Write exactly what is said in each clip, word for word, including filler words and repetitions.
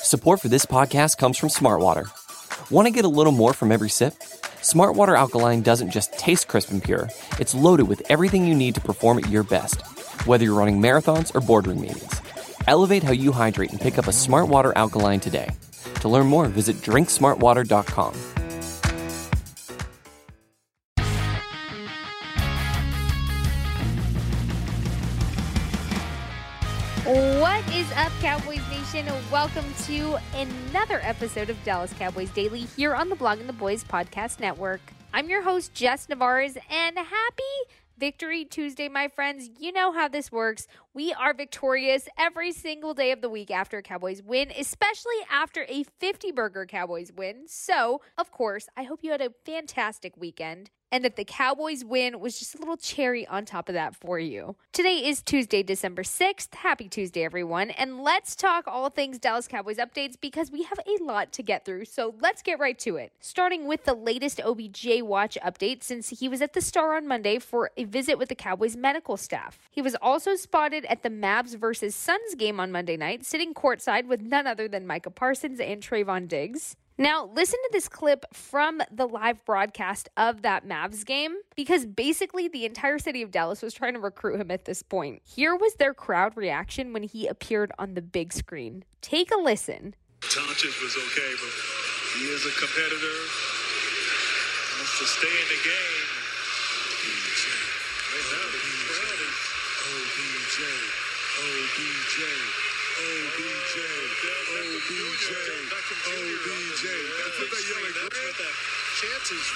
Support for this podcast comes from Smartwater. Want to get a little more from every sip? Smartwater Alkaline doesn't just taste crisp and pure, it's loaded with everything you need to perform at your best, whether you're running marathons or boardroom meetings. Elevate how you hydrate and pick up a Smartwater Alkaline today. To learn more, visit drink smartwater dot com. What is up, Cowboys Nation? Welcome to another episode of Dallas Cowboys Daily here on the Blogging the Boys Podcast Network. I'm your host, Jess Navarez, and happy Victory Tuesday, my friends. You know how this works. We are victorious every single day of the week after a Cowboys win, especially after a fifty-burger Cowboys win. So, of course, I hope you had a fantastic weekend and that the Cowboys win was just a little cherry on top of that for you. Today is Tuesday, December sixth. Happy Tuesday, everyone. And let's talk all things Dallas Cowboys updates because we have a lot to get through. So let's get right to it. Starting with the latest O B J watch update since he was at the Star on Monday for a visit with the Cowboys medical staff. He was also spotted at the Mavs versus Suns game on Monday night, sitting courtside with none other than Micah Parsons and Trayvon Diggs. Now, listen to this clip from the live broadcast of that Mavs game because basically the entire city of Dallas was trying to recruit him at this point. Here was their crowd reaction when he appeared on the big screen. Take a listen. Doncic was okay, but he is a competitor. Wants to stay in the game. Right now, the crowd is O B J, O B J, O B J, O B J, O B J. That's what they're yelling. That's what that chance is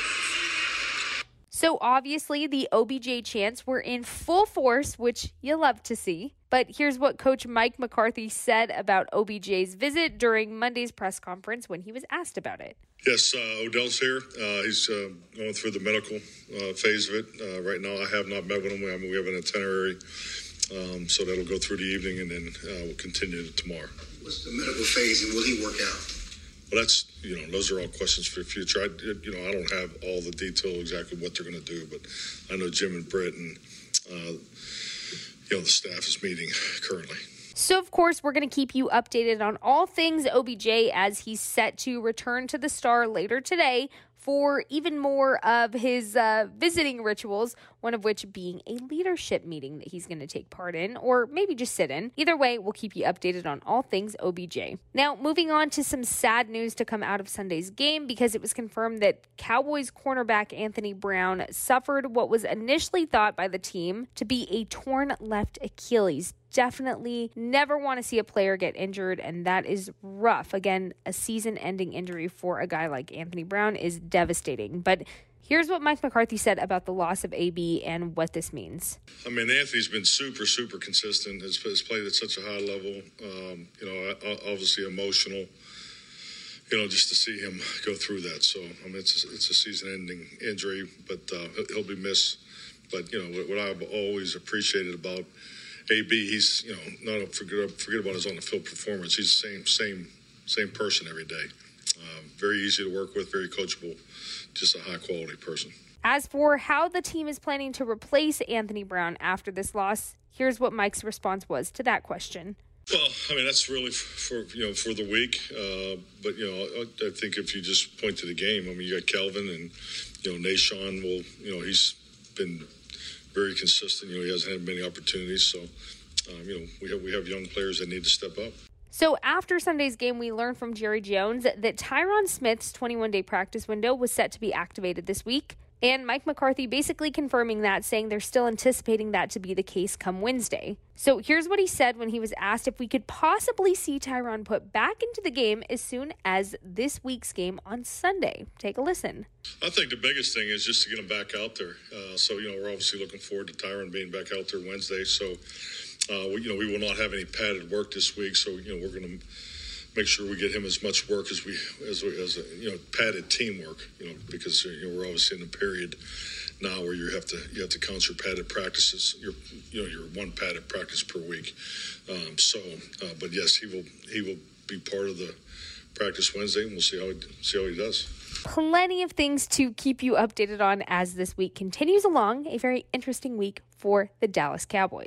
for. So obviously the O B J chants were in full force, which you love to see. But here's what Coach Mike McCarthy said about O B J's visit during Monday's press conference when he was asked about it. Yes, uh, Odell's here. Uh, he's uh, going through the medical uh, phase of it. Uh, right now, I have not met with him. I mean, we have an itinerary, um, so that'll go through the evening, and then uh, we'll continue tomorrow. What's the medical phase, and will he work out? Well, that's, you know, those are all questions for the future. I, you know, I don't have all the detail exactly what they're going to do, but I know Jim and Britt and, uh, you know, the staff is meeting currently. So, of course, we're going to keep you updated on all things O B J as he's set to return to the Star later today for even more of his uh, visiting rituals, one of which being a leadership meeting that he's going to take part in, or maybe just sit in. Either way, we'll keep you updated on all things O B J. Now, moving on to some sad news to come out of Sunday's game, because it was confirmed that Cowboys cornerback Anthony Brown suffered what was initially thought by the team to be a torn left Achilles. Definitely never want to see a player get injured, and that is rough. Again, a season-ending injury for a guy like Anthony Brown is devastating. But here's what Mike McCarthy said about the loss of A B and what this means. I mean, Anthony's been super, super consistent. Has, has played at such a high level. Um, you know, obviously emotional. You know, just to see him go through that. So, I mean, it's a, it's a season-ending injury, but uh, he'll be missed. But, you know, what, what I've always appreciated about A B, he's, you know, not forget forget about his on the field performance. He's the same same same person every day. Um, very easy to work with, very coachable, just a high quality person. As for how the team is planning to replace Anthony Brown after this loss, here's what Mike's response was to that question. Well, I mean, that's really for, you know, for the week. Uh, but, you know, I, I think if you just point to the game, I mean, you got Kelvin and, you know, Nashawn will, you know, he's been very consistent. You know, he hasn't had many opportunities. So, um, you know, we have we have young players that need to step up. So after Sunday's game, we learned from Jerry Jones that Tyron Smith's twenty-one day practice window was set to be activated this week. And Mike McCarthy basically confirming that, saying they're still anticipating that to be the case come Wednesday. So here's what he said when he was asked if we could possibly see Tyron put back into the game as soon as this week's game on Sunday. Take a listen. I think the biggest thing is just to get him back out there. Uh, so, you know, we're obviously looking forward to Tyron being back out there Wednesday. So, uh, we, you know, we will not have any padded work this week. So, you know, we're going to make sure we get him as much work as we, as we, as a, you know, padded teamwork, you know, because, you know, we're obviously in a period now where you have to, you have to count your padded practices, your, you know, your one padded practice per week. Um, so, uh, but yes, he will, he will be part of the practice Wednesday, and we'll see how he, see how he does. Plenty of things to keep you updated on as this week continues along. A very interesting week for the Dallas Cowboys.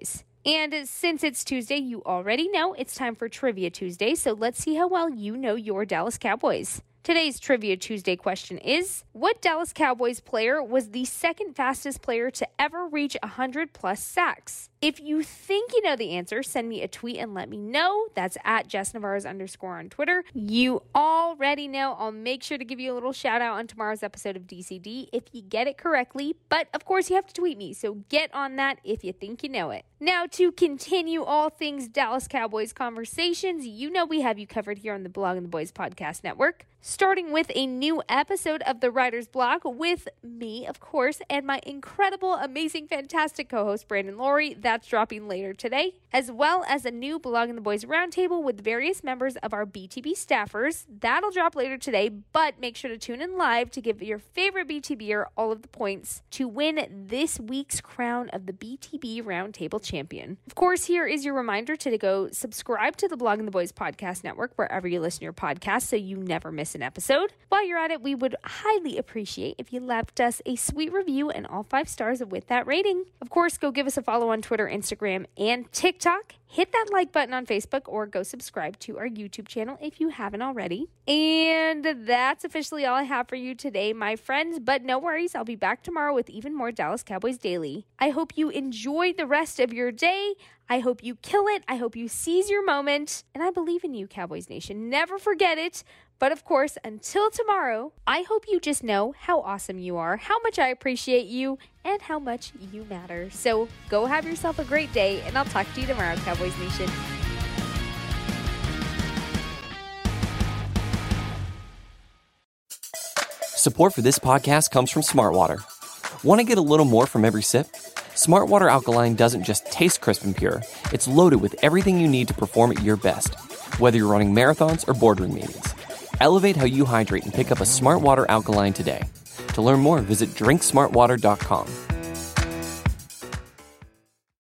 And since it's Tuesday, you already know it's time for Trivia Tuesday, so let's see how well you know your Dallas Cowboys. Today's Trivia Tuesday question is, what Dallas Cowboys player was the second fastest player to ever reach one hundred plus sacks? If you think you know the answer, send me a tweet and let me know. That's at Jess Navarez underscore on Twitter. You already know I'll make sure to give you a little shout out on tomorrow's episode of D C D if you get it correctly. But of course you have to tweet me, so get on that if you think you know it. Now to continue all things Dallas Cowboys conversations, you know we have you covered here on the Blog and the Boys Podcast Network. Starting with a new episode of the Writer's Block with me, of course, and my incredible, amazing, fantastic co-host Brandon Laurie. That's dropping later today, as well as a new Blog and the Boys Roundtable with various members of our B T B staffers. That'll drop later today, but make sure to tune in live to give your favorite B T B-er all of the points to win this week's crown of the B T B Roundtable champion. Of course, here is your reminder to go subscribe to the Blog and the Boys Podcast Network wherever you listen to your podcast so you never miss an episode. While you're at it, we would highly appreciate if you left us a sweet review and all five stars with that rating. Of course, go give us a follow on Twitter, Instagram, and TikTok. Hit that like button on Facebook or go subscribe to our YouTube channel if you haven't already. And that's officially all I have for you today, my friends. But no worries, I'll be back tomorrow with even more Dallas Cowboys Daily. I hope you enjoy the rest of your day. I hope you kill it. I hope you seize your moment. And I believe in you, Cowboys Nation. Never forget it. But of course, until tomorrow, I hope you just know how awesome you are, how much I appreciate you, and how much you matter. So go have yourself a great day, and I'll talk to you tomorrow, Cowboys Nation. Support for this podcast comes from Smartwater. Want to get a little more from every sip? Smartwater Alkaline doesn't just taste crisp and pure. It's loaded with everything you need to perform at your best, whether you're running marathons or boardroom meetings. Elevate how you hydrate and pick up a Smartwater Alkaline today. To learn more, visit drink smart water dot com.